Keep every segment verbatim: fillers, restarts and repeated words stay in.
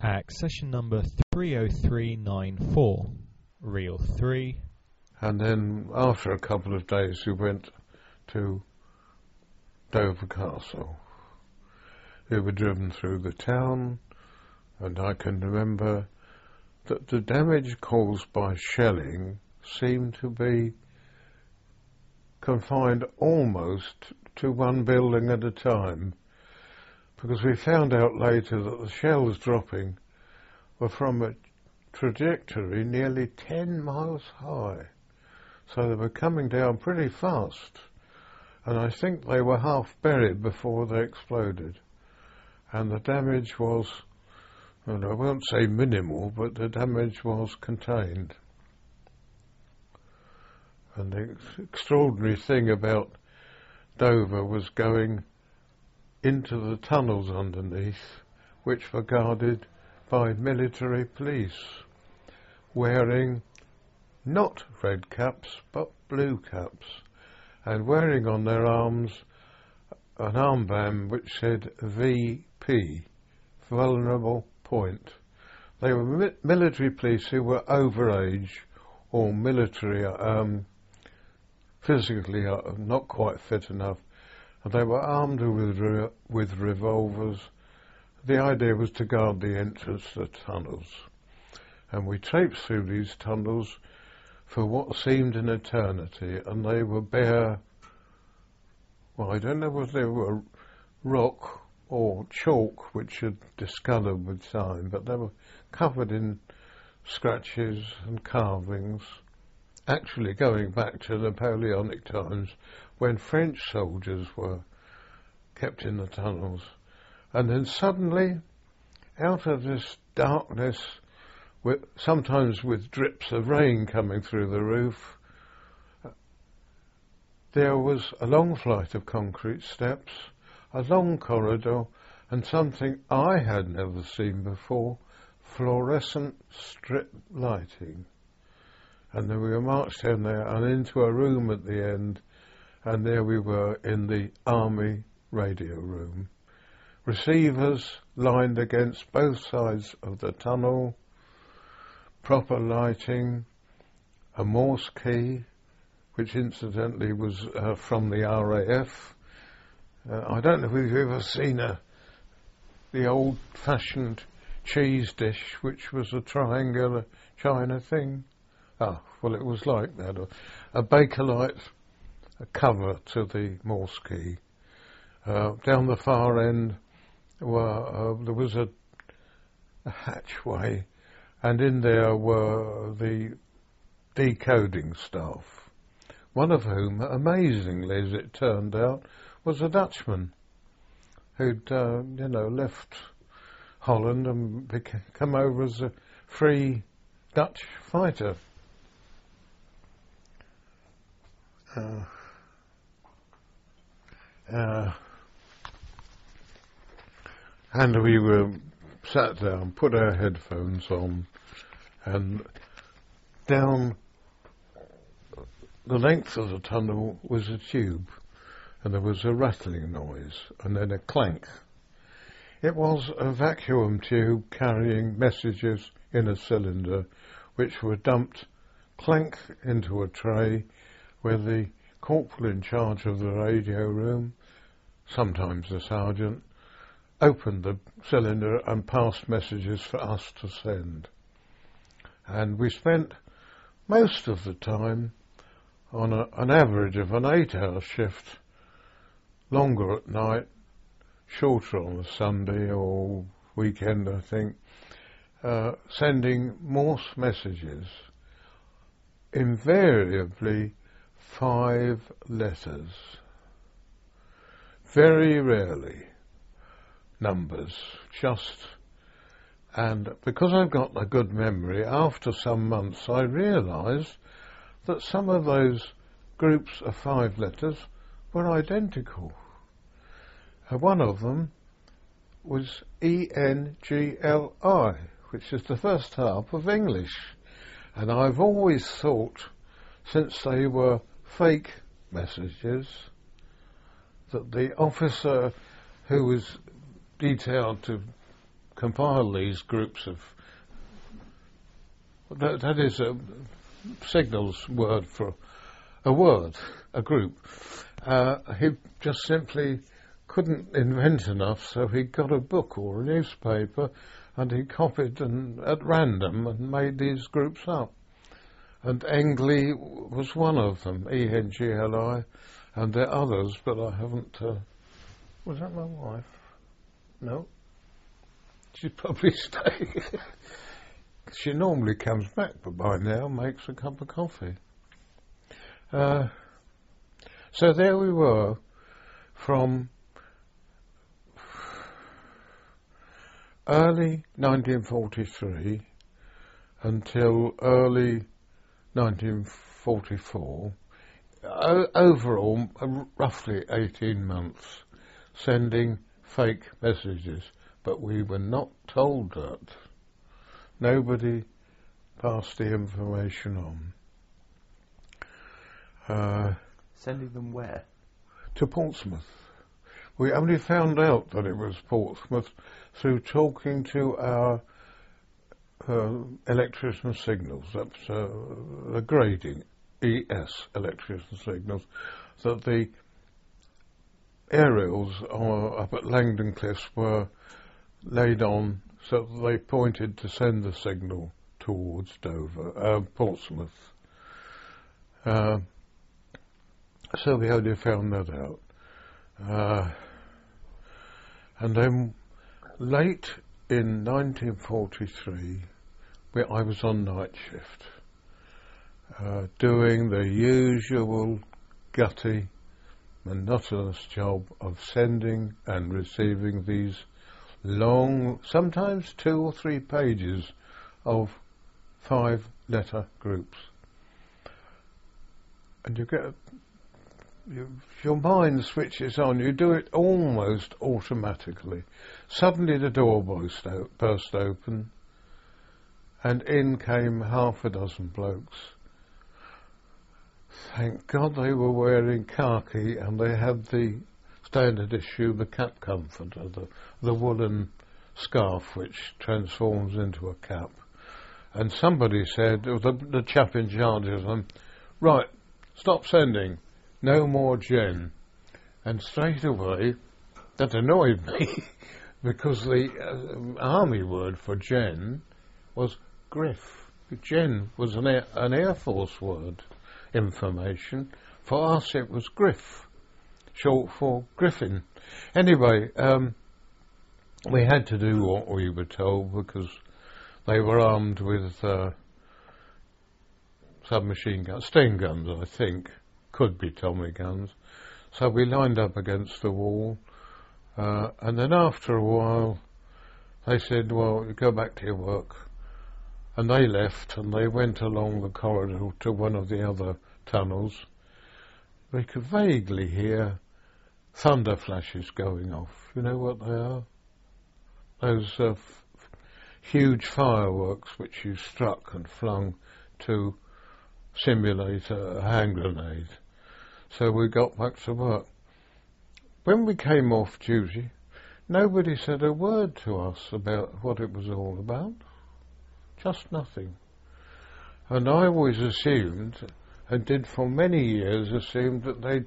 Accession number three oh three nine four, reel three. And then after a couple of days we went to Dover Castle. We were driven through the town, and I can remember that the damage caused by shelling seemed to be confined almost to one building at a time, because we found out later that the shells dropping were from a trajectory nearly ten miles high. So they were coming down pretty fast, and I think they were half buried before they exploded. And the damage was, well, I won't say minimal, but the damage was contained. And the extraordinary thing about Dover was going into the tunnels underneath, which were guarded by military police, wearing not red caps, but blue caps, and wearing on their arms an armband which said V P, Vulnerable Point. They were mi- military police who were over age or military, um, physically uh, not quite fit enough, and they were armed with, re- with revolvers. The idea was to guard the entrance to the tunnels. And we traipsed through these tunnels for what seemed an eternity, and they were bare, well, I don't know whether they were rock or chalk which had discoloured with time, but they were covered in scratches and carvings, actually going back to Napoleonic times when French soldiers were kept in the tunnels. And then suddenly, out of this darkness, with, sometimes with drips of rain coming through the roof, there was a long flight of concrete steps, a long corridor, and something I had never seen before, fluorescent strip lighting. And then we were marched down there and into a room at the end, and there we were in the army radio room. Receivers lined against both sides of the tunnel, proper lighting, a Morse key, which incidentally was uh, from the R A F. Uh, I don't know if you've ever seen a, the old-fashioned cheese dish, which was a triangular china thing. Ah, well, it was like that. A, a Bakelite a cover to the Morse key. Uh, down the far end, were, uh, there was a, a hatchway, and in there were the decoding staff, one of whom, amazingly as it turned out, was a Dutchman who'd, uh, you know, left Holland and beca- come over as a free Dutch fighter. Uh, uh, and we were sat down, put our headphones on, and down the length of the tunnel was a tube, and there was a rattling noise, and then a clank. It was a vacuum tube carrying messages in a cylinder, which were dumped clank into a tray, where the corporal in charge of the radio room, sometimes the sergeant, opened the cylinder and passed messages for us to send. And we spent most of the time on a, an average of an eight-hour shift, longer at night, shorter on a Sunday or weekend, I think, uh, sending Morse messages, invariably five letters, very rarely numbers, just, and because I've got a good memory, after some months I realised that some of those groups of five letters were identical. Uh, one of them was E N G L I, which is the first half of English, and I've always thought, since they were fake messages, that the officer who was detailed to compile these groups of, that, that is a signals word for a word, a group. Uh, he just simply couldn't invent enough, so he got a book or a newspaper and he copied and at random and made these groups up. And Engli was one of them, E N G L I, and there are others, but I haven't... Uh, was that my wife? No. She's probably staying. She normally comes back, but by now makes a cup of coffee. Uh, so there we were, from early nineteen forty-three until early nineteen forty-four, o- overall uh, roughly eighteen months, sending fake messages, but we were not told that. Nobody passed the information on. Uh, Sending them where? to Portsmouth. We only found out that it was Portsmouth through talking to our uh, electrician signals. That's uh, the grading, E S electrician signals, that the aerials are up at Langdon Cliffs were laid on so that they pointed to send the signal towards Dover, uh, Portsmouth. Uh, so we only found that out. Uh, and then late in nineteen forty-three, where I was on night shift, uh, doing the usual gutty, monotonous job of sending and receiving these long, sometimes two or three pages of five-letter groups. And you get, you, your mind switches on, you do it almost automatically. Suddenly the door burst, o- burst open, and in came half a dozen blokes. Thank God they were wearing khaki and they had the standard issue, the cap comforter, the, the woolen scarf which transforms into a cap. And somebody said, it was the, the chap in charge of them, right, stop sending, no more Jen. And straight away, that annoyed me, because the uh, army word for Jen was Griff. Jen was an Air, an Air Force word, information. For us it was Griff, short for Griffin. Anyway, um, we had to do what we were told because they were armed with uh, submachine guns, steam guns, I think, could be Tommy guns. So we lined up against the wall, uh, and then after a while they said, well, you go back to your work. And they left and they went along the corridor to one of the other tunnels. We could vaguely hear thunder flashes going off. You know what they are? Those uh, f- huge fireworks which you struck and flung to simulate a hand grenade. So we got back to work. When we came off duty, nobody said a word to us about what it was all about. Just nothing. And I always assumed, and did for many years, assumed that they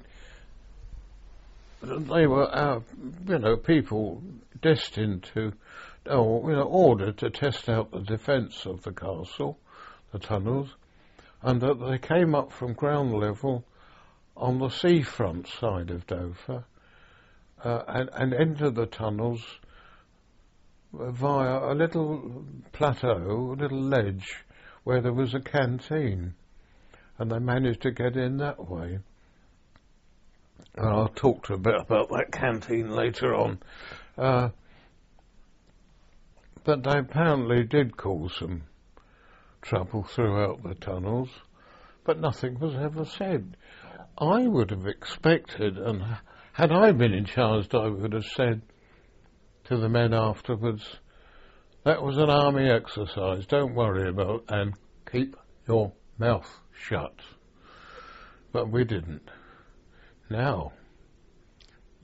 they were our, you know, people destined to, or you know, ordered to test out the defence of the castle, the tunnels, and that they came up from ground level on the seafront side of Dover uh, and, and entered the tunnels via a little plateau, a little ledge, where there was a canteen, and they managed to get in that way. And I'll talk to you a bit about that canteen later on. Uh, but they apparently did cause some trouble throughout the tunnels, but nothing was ever said. I would have expected, and had I been in charge, I would have said to the men afterwards, that was an army exercise, don't worry about, and keep your mouth shut. But we didn't. Now,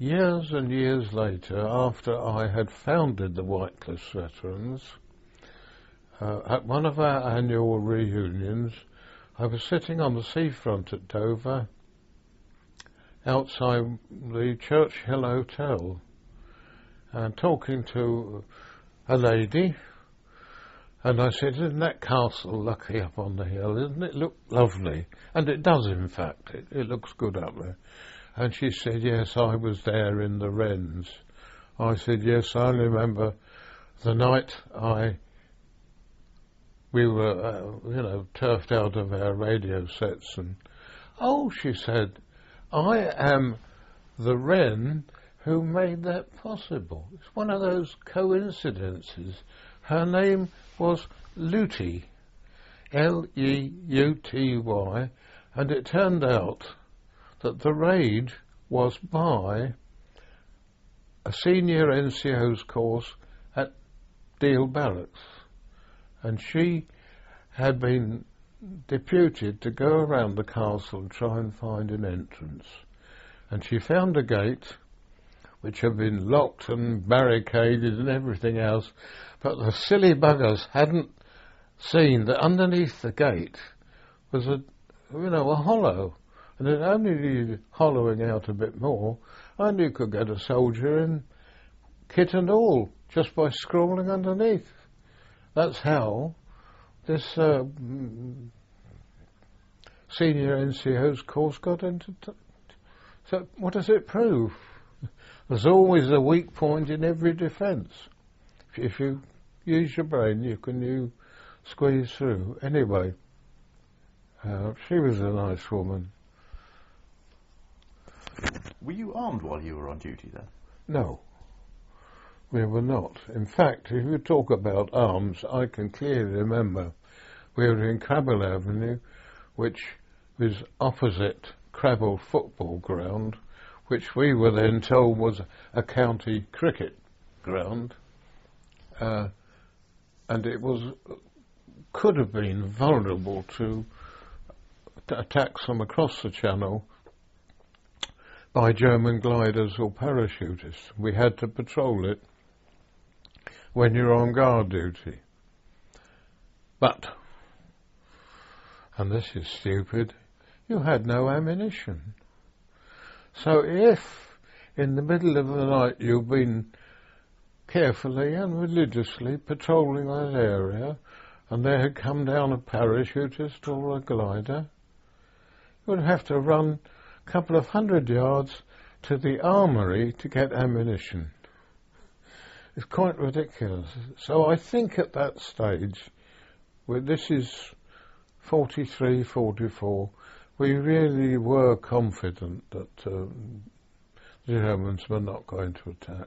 years and years later, after I had founded the White Cliffs Veterans, uh, at one of our annual reunions, I was sitting on the seafront at Dover, outside the Churchill Hotel, and talking to a lady, and I said, isn't that castle lucky up on the hill? Doesn't it look lovely? And it does, in fact. It, it looks good up there. And she said, yes, I was there in the Wrens. I said, yes, I remember the night I, we were, uh, you know, turfed out of our radio sets. And, oh, she said, I am the Wren who made that possible. It's one of those coincidences. Her name was Luty, L E U T Y, and it turned out that the raid was by a senior N C O's course at Deal Barracks, and she had been deputed to go around the castle and try and find an entrance, and she found a gate which had been locked and barricaded and everything else, but the silly buggers hadn't seen that underneath the gate was a, you know, a hollow. And it only needed hollowing out a bit more, and you could get a soldier in, kit and all, just by scrawling underneath. That's how this uh, senior N C O's course got into... T- so what does it prove? There's always a weak point in every defence. If you use your brain, you can you squeeze through. Anyway, uh, she was a nice woman. Were you armed while you were on duty then? No, we were not. In fact, if you talk about arms, I can clearly remember we were in Crabble Avenue, which was opposite Crabble football ground, which we were then told was a county cricket ground, uh, and it was could have been vulnerable to, to attacks from across the channel by German gliders or parachutists. We had to patrol it when you're on guard duty. But, and this is stupid, you had no ammunition. So if in the middle of the night you've been carefully and religiously patrolling that area and there had come down a parachutist or a glider, you would have to run a couple of hundred yards to the armoury to get ammunition. It's quite ridiculous. So I think at that stage, where this is forty-three, forty-four, we really were confident that uh, the Germans were not going to attack.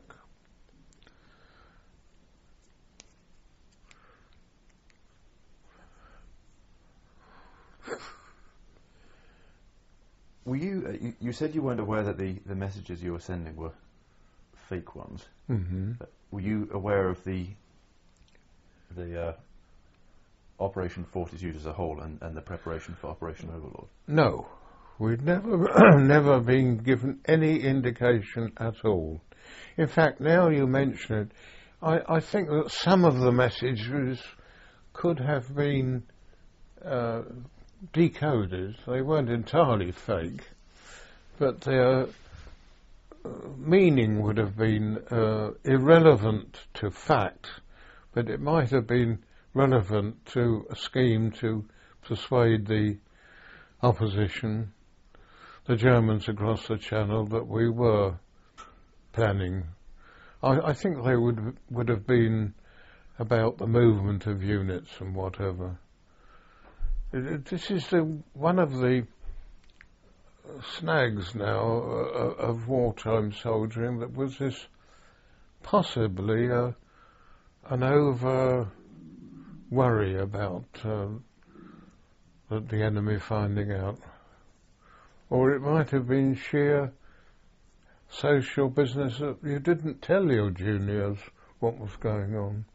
Were you, uh, you, you said you weren't aware that the, the messages you were sending were fake ones. Mm-hmm. Uh, were you aware of the the uh, Operation Fortitude as a whole and, and the preparation for Operation Overlord? No, we'd never never been given any indication at all. In fact, now you mention it, I, I think that some of the messages could have been uh, decoded. They weren't entirely fake, but their uh, meaning would have been uh, irrelevant to fact, but it might have been relevant to a scheme to persuade the opposition, the Germans across the Channel, that we were planning. I, I think they would would have been about the movement of units and whatever. This is the, one of the snags now uh, of wartime soldiering, that was this possibly uh, an over worry about uh, the enemy finding out. Or it might have been sheer social business that you didn't tell your juniors what was going on.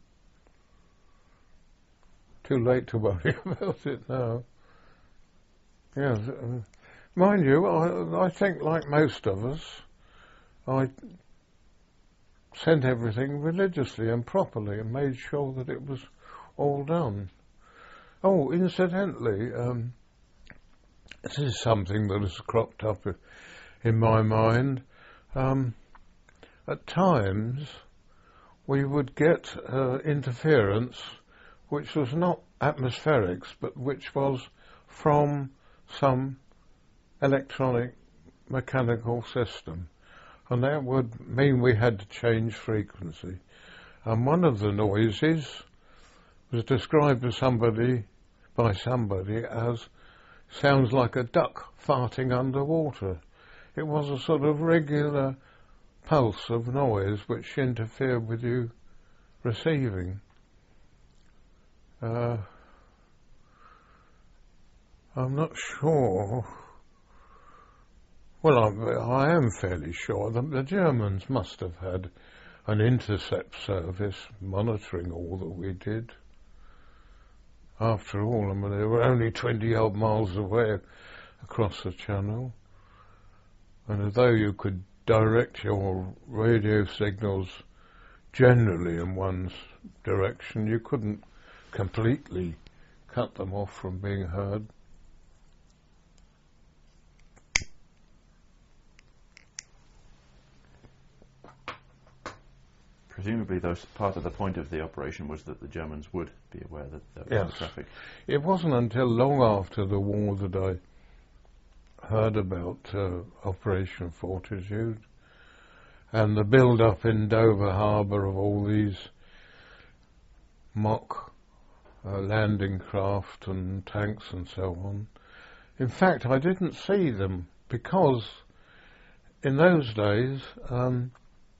Too late to worry about it now. Yes, uh, mind you, I, I think like most of us, I sent everything religiously and properly and made sure that it was all done. Oh, incidentally, um, this is something that has cropped up in my mind. Um, at times, we would get uh, interference which was not atmospherics, but which was from some electronic mechanical system. And that would mean we had to change frequency. And one of the noises was described to somebody, by somebody, as sounds like a duck farting underwater. It was a sort of regular pulse of noise which interfered with you receiving. Uh, I'm not sure. Well, I'm, I am fairly sure that the Germans must have had an intercept service monitoring all that we did. After all, I mean, they were only twenty odd miles away across the channel. And although you could direct your radio signals generally in one direction, you couldn't completely cut them off from being heard. Presumably, those part of the point of the operation was that the Germans would be aware that there was Yes. no traffic. It wasn't until long after the war that I heard about uh, Operation Fortitude and the build-up in Dover Harbour of all these mock uh, landing craft and tanks and so on. In fact, I didn't see them because in those days um,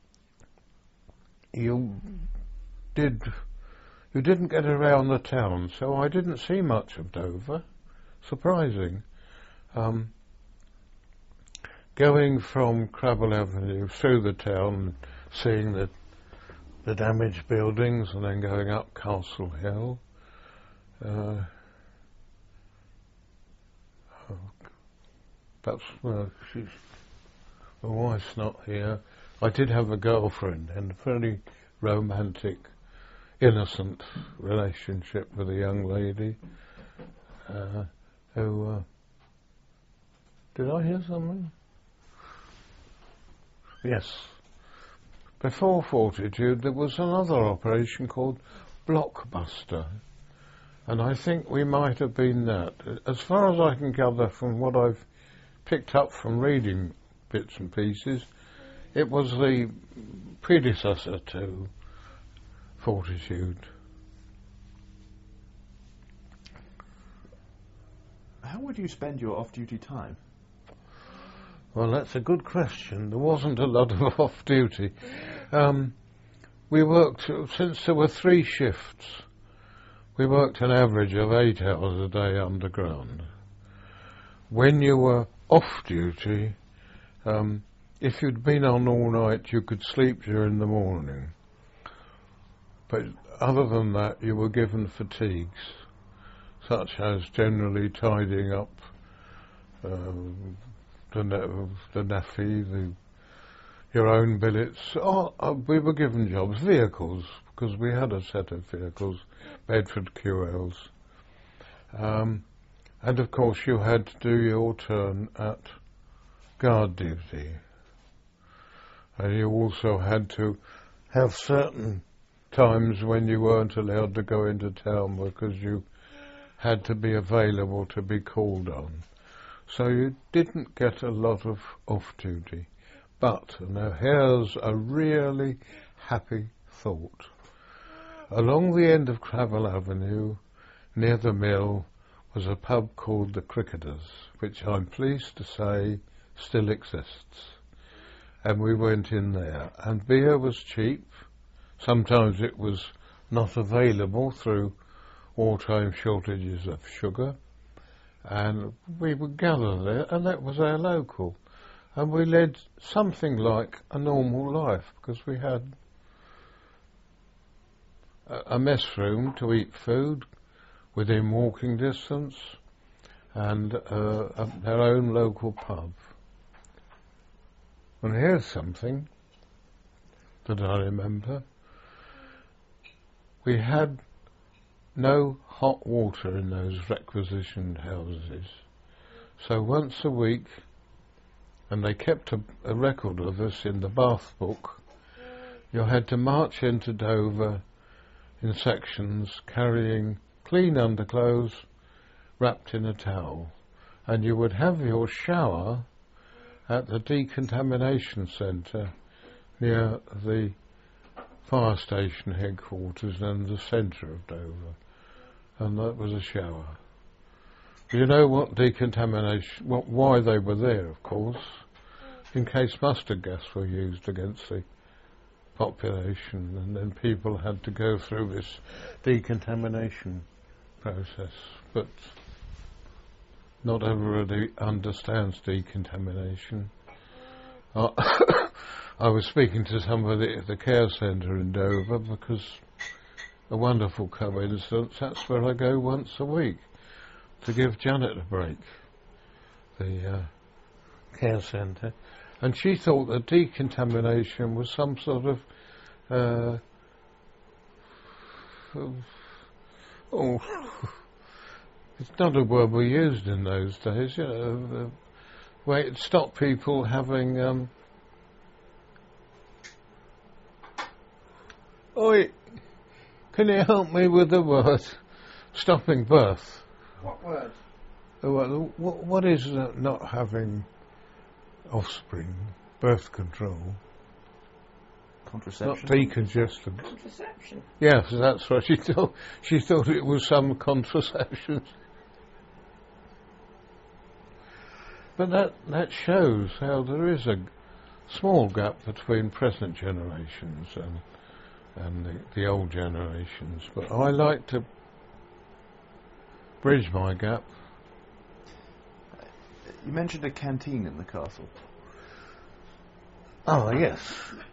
you did you didn't get around the town, so I didn't see much of Dover. Surprising. Um, going from Crabble Avenue through the town, seeing the the damaged buildings, and then going up Castle Hill. Uh, oh, perhaps well, she's, my wife's not here. I did have a girlfriend and a fairly romantic, innocent relationship with a young lady uh, who... Uh, did I hear something? Yes. Before Fortitude there was another operation called Blockbuster, and I think we might have been that. As far as I can gather from what I've picked up from reading bits and pieces, it was the predecessor to Fortitude. How would you spend your off-duty time? Well, that's a good question. There wasn't a lot of off-duty. Um, we worked, since there were three shifts, we worked an average of eight hours a day underground. When you were off-duty, um, if you'd been on all night, you could sleep during the morning. But other than that, you were given fatigues, such as generally tidying up um, the, na- the naffy, the, your own billets. Oh, uh, we were given jobs, vehicles, because we had a set of vehicles, Bedford Q Ls. Um, and of course you had to do your turn at guard duty. And you also had to have certain times when you weren't allowed to go into town because you had to be available to be called on. So you didn't get a lot of off-duty. But now here's a really happy thought. Along the end of Crabble Avenue, near the mill, was a pub called the Cricketers, which I'm pleased to say still exists. And we went in there, and beer was cheap. Sometimes it was not available through wartime shortages of sugar, and we would gather there, and that was our local. And we led something like a normal life, because we had a, a mess room to eat food within walking distance, and uh, a, our own local pub. And here's something that I remember. We had no hot water in those requisitioned houses. So once a week, and they kept a, a record of us in the bath book, you had to march into Dover in sections carrying clean underclothes wrapped in a towel. And you would have your shower at the decontamination centre near the fire station headquarters and the centre of Dover. And that was a shower. You know what decontamination, what, why they were there, of course, in case mustard gas were used against the population, and then people had to go through this decontamination process. But not everybody understands decontamination. Uh, I was speaking to somebody at the care centre in Dover because a wonderful coincidence, that's where I go once a week to give Janet a break, the uh, care centre. And she thought that decontamination was some sort of uh, oh, it's not a word we used in those days, you know, the way it stopped people having um, Oi, can you help me with the word stopping birth? What word? Uh, what, what, what is uh, not having offspring, birth control? Contraception. Not decongestant. Contraception. Yes, that's what she thought. She thought it was some contraception. But that that shows how there is a small gap between present generations and and the, the old generations. But I like to bridge my gap. You mentioned a canteen in the castle. Oh, yes.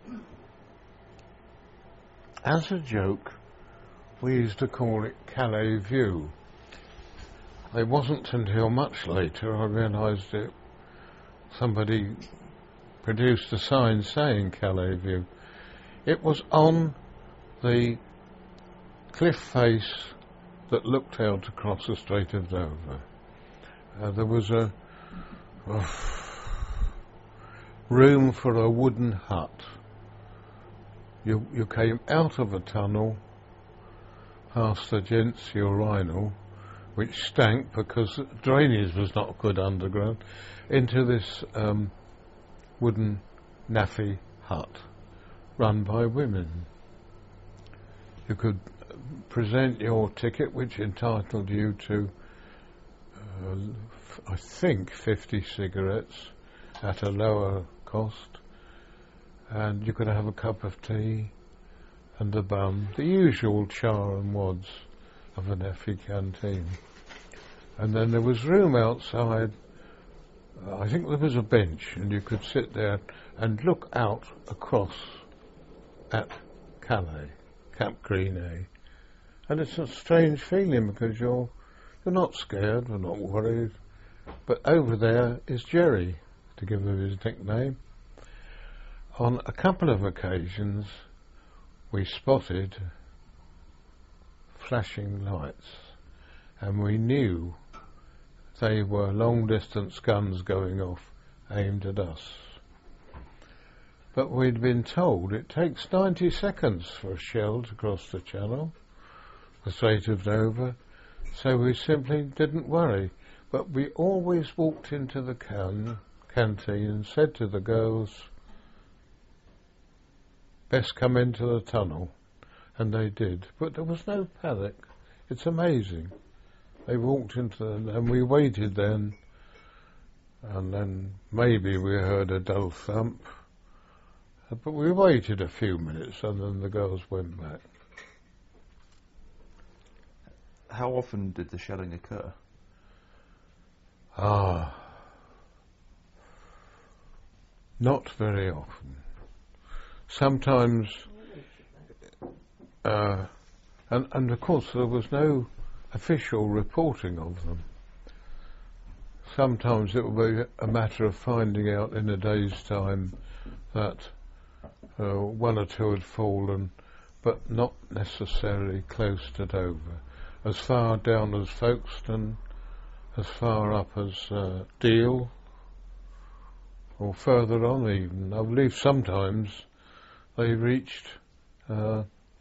As a joke, we used to call it Calais View. It wasn't until much later I realised it. Somebody produced a sign saying Calais View. It was on the cliff face that looked out across the Strait of Dover. Uh, there was a uh, room for a wooden hut. You you came out of a tunnel past the gents' urinal, which stank because drainage was not good underground, into this um, wooden naffy hut run by women. You could present your ticket, which entitled you to, uh, f- I think, fifty cigarettes at a lower cost, and you could have a cup of tea and a bun, the usual char and wads of an Effie canteen. And then there was room outside. uh, I think there was a bench, and you could sit there and look out across at Calais, Cap Green. And it's a strange feeling because you're you're not scared, you're not worried. But over there is Jerry, to give him his nickname. On a couple of occasions we spotted flashing lights, and we knew they were long distance guns going off aimed at us. But we'd been told it takes ninety seconds for a shell to cross the channel, the Strait of Dover, so we simply didn't worry. But we always walked into the can, canteen and said to the girls, best come into the tunnel, and they did. But there was no panic. It's amazing. They walked into the, and we waited then, and then maybe we heard a dull thump. But we waited a few minutes and then the girls went back. How often did the shelling occur? Ah, not very often. Sometimes, uh, and, and of course there was no official reporting of them. Sometimes it would be a matter of finding out in a day's time that uh, one or two had fallen, but not necessarily close to Dover. As far down as Folkestone, as far up as uh, Deal, or further on even. I believe sometimes they reached uh,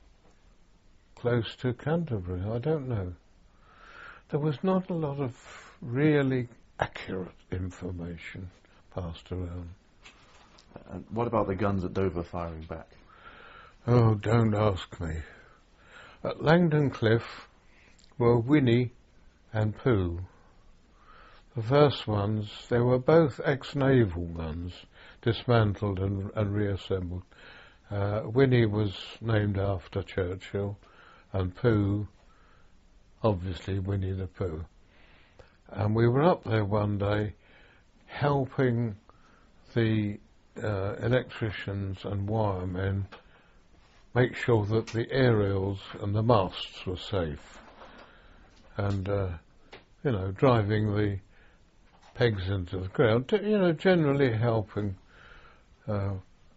close to Canterbury. I don't know. There was not a lot of really accurate information passed around. And what about the guns at Dover firing back? Oh, don't ask me. At Langdon Cliff were Winnie and Pooh. The first ones, they were both ex-naval guns, dismantled and, and reassembled. Uh, Winnie was named after Churchill, and Pooh, obviously Winnie the Pooh. And we were up there one day helping the uh, electricians and wiremen make sure that the aerials and the masts were safe, and uh, you know, driving the pegs into the ground, you know, generally helping, uh,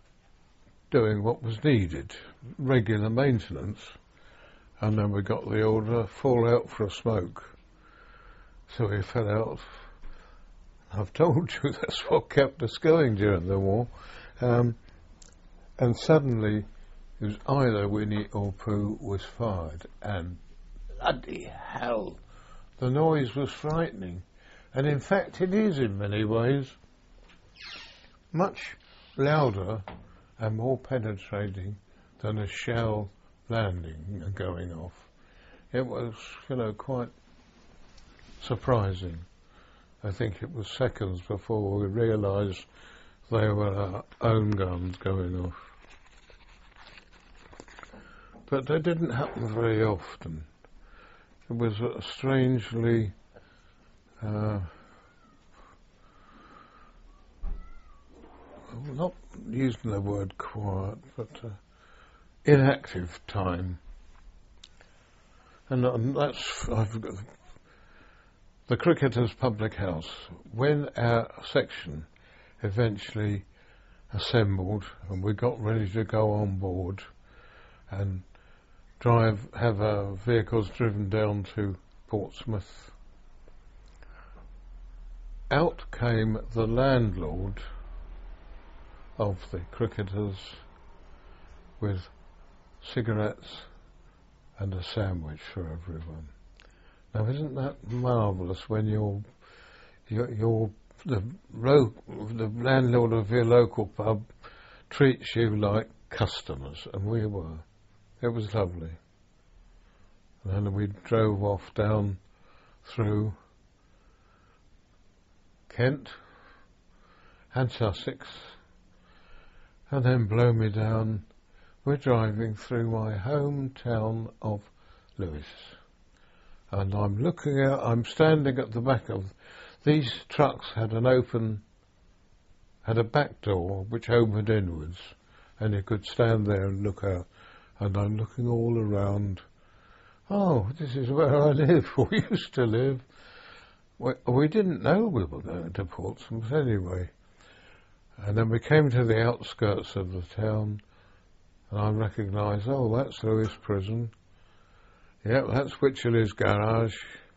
doing what was needed, regular maintenance. And then we got the order, fall out for a smoke. So we fell out. I've told you that's what kept us going during the war. Um, and suddenly, it was either Winnie or Pooh was fired, and bloody hell, the noise was frightening. And in fact it is in many ways much louder and more penetrating than a shell landing and going off. It was, you know, quite surprising. I think it was seconds before we realised they were our own guns going off. But they didn't happen very often. It was a strangely uh, not using the word quiet, but uh, inactive time. And, and that's I've got the Cricketers Public House. When our section eventually assembled and we got ready to go on board and drive, have our vehicles driven down to Portsmouth, out came the landlord of the Cricketers with cigarettes and a sandwich for everyone. Now, isn't that marvellous when you're, you're, you're the, ro- the landlord of your local pub treats you like customers, and we were. It was lovely. And then we drove off down through Kent and Sussex, and then blow me down, we're driving through my hometown of Lewes. And I'm looking out, I'm standing at the back of, these trucks had an open, had a back door which opened inwards, and you could stand there and look out. And I'm looking all around. Oh, this is where I live, or used to live. We, we didn't know we were going to Portsmouth anyway. And then we came to the outskirts of the town, and I recognised, oh, that's Lewes Prison. Yep, that's Wycherley's garage.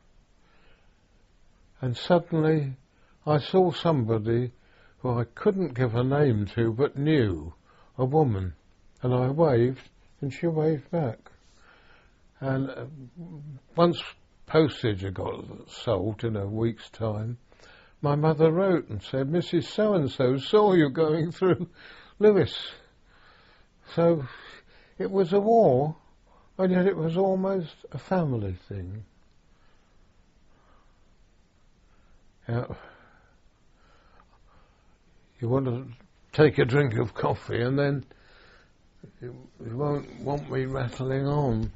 And suddenly I saw somebody who I couldn't give a name to, but knew, a woman. And I waved, and she waved back. And uh, once postage had got sold in a week's time, my mother wrote and said, Missus So-and-so saw you going through Lewes. So it was a war, and yet it was almost a family thing. Yeah. You want to take a drink of coffee, and then you, you won't want me rattling on.